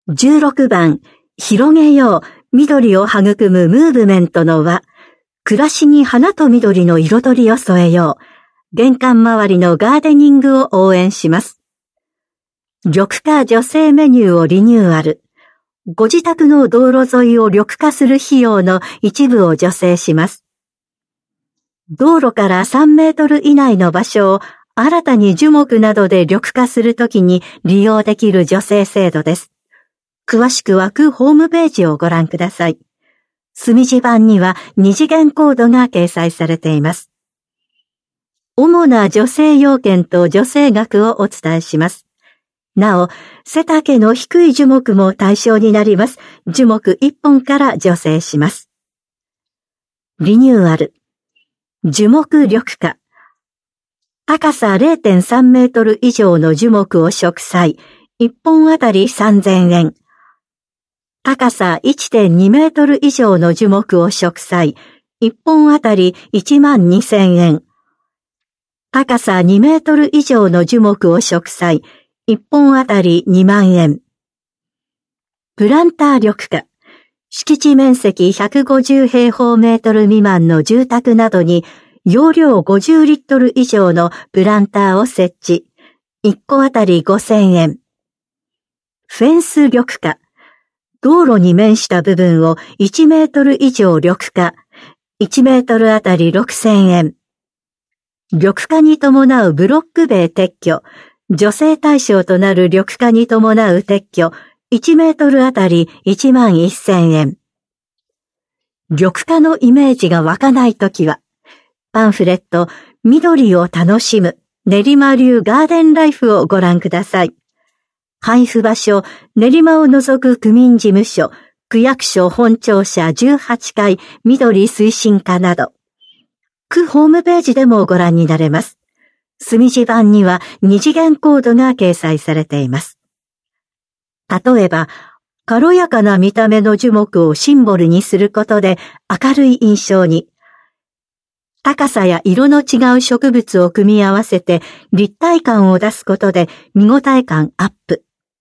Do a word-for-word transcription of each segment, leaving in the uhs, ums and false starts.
じゅうろくばん、広げよう、緑を育むムーブメントの輪。暮らしに花と緑の彩りを添えよう。玄関周りのガーデニングを応援します。緑化助成メニューをリニューアル。ご自宅の道路沿いを緑化する費用の一部を助成します。道路からさんメートル以内の場所を新たに樹木などで緑化するときに利用できる助成制度です。詳しくは区ホームページをご覧ください。墨字版には二次元コードが掲載されています。主な助成要件と助成額をお伝えします。なお、背丈の低い樹木も対象になります。樹木いっぽんから助成します。リニューアル。樹木緑化。高さ れいてんさんメートル以上の樹木を植栽。いっぽんあたりさんぜんえん。高さ いってんにメートル以上の樹木を植栽。いっぽんあたりいちまんにせんえん。高さにメートル以上の樹木を植栽。いっぽんあたりにまんえん。プランター緑化。敷地面積ひゃくごじゅうへいほうメートル未満の住宅などに容量ごじゅうリットル以上のプランターを設置。いっこあたりごせんえん。フェンス緑化。道路に面した部分をいちメートル以上緑化。いちメートルあたりろくせんえん。緑化に伴うブロック塀撤去。助成対象となる緑化に伴う撤去。いちメートルあたりいちまんせんえん。緑化のイメージが湧かないときは、パンフレット、緑を楽しむ、練馬流ガーデンライフをご覧ください。配布場所、練馬を除く区民事務所、区役所本庁舎じゅうはちかい緑推進課など、区ホームページでもご覧になれます。墨字版には二次元コードが掲載されています。例えば、軽やかな見た目の樹木をシンボルにすることで明るい印象に、高さや色の違う植物を組み合わせて立体感を出すことで見応え感アップ。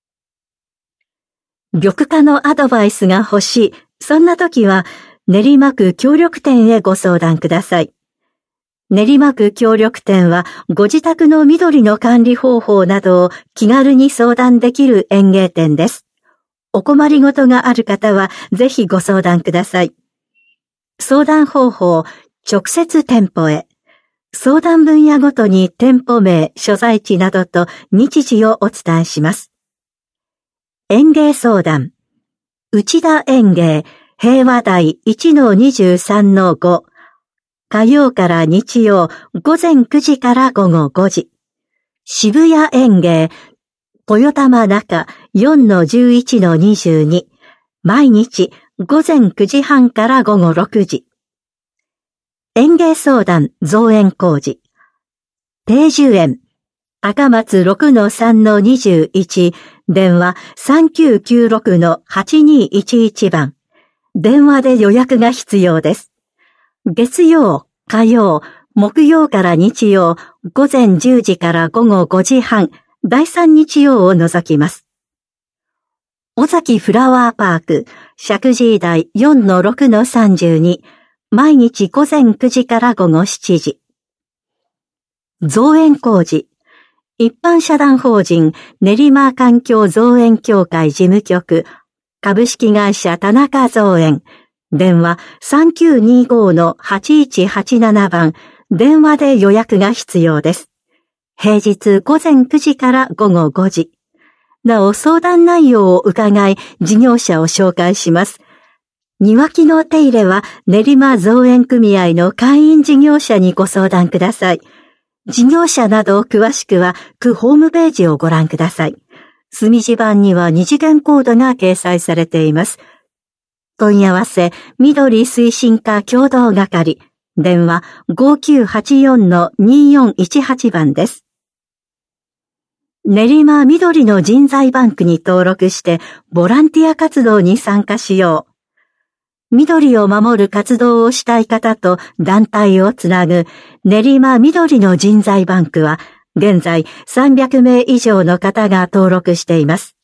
緑化のアドバイスが欲しい。そんな時は練馬区協力店へご相談ください。練馬区協力店はご自宅の緑の管理方法などを気軽に相談できる園芸店です。お困りごとがある方はぜひご相談ください。相談方法、直接店舗へ。相談分野ごとに店舗名、所在地などと日時をお伝えします。園芸相談。内田園芸、平和台 いちのにじゅうさんのご。火曜から日曜、午前くじから午後ごじ。渋谷園芸、豊玉中 よんのじゅういちのにじゅうに。毎日、午前くじはんから午後ろくじ。園芸相談造園工事。定住園。赤松 ろくのさんのにじゅういち。電話 さんきゅうきゅうろくのはちにいちいち 番。電話で予約が必要です。月曜、火曜、木曜から日曜、午前じゅうじから午後ごじはん、だいさん日曜を除きます。尾崎フラワーパーク、石神井台 よんのろくのさんじゅうに。毎日午前くじから午後しちじ。造園工事。一般社団法人練馬環境造園協会事務局株式会社田中造園。電話 さんきゅうにごのはちいちはちなな 番。電話で予約が必要です。平日午前くじから午後ごじ。なお相談内容を伺い事業者を紹介します。庭木の手入れは練馬造園組合の会員事業者にご相談ください。事業者など詳しくは区ホームページをご覧ください。墨字版には二次元コードが掲載されています。問い合わせ、緑推進課共同係。電話 ごきゅうはちよんのによんいちはち 番です。練馬緑の人材バンクに登録してボランティア活動に参加しよう。緑を守る活動をしたい方と団体をつなぐ練馬緑の人材バンクは現在さんびゃくめい以上の方が登録しています。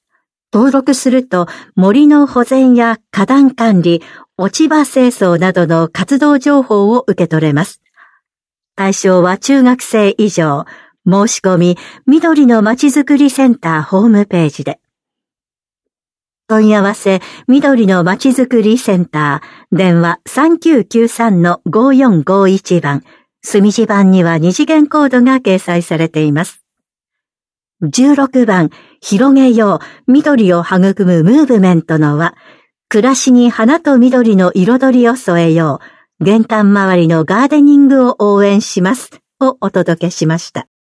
登録すると森の保全や花壇管理、落ち葉清掃などの活動情報を受け取れます。対象は中学生以上。申し込み、緑のまちづくりセンターホームページで。問い合わせ、緑のまちづくりセンター、電話 さんきゅうきゅうさんのごよんごいち 番、墨字番には二次元コードが掲載されています。じゅうろくばん、広げよう、緑を育むムーブメントの輪、暮らしに花と緑の彩りを添えよう、玄関周りのガーデニングを応援します、をお届けしました。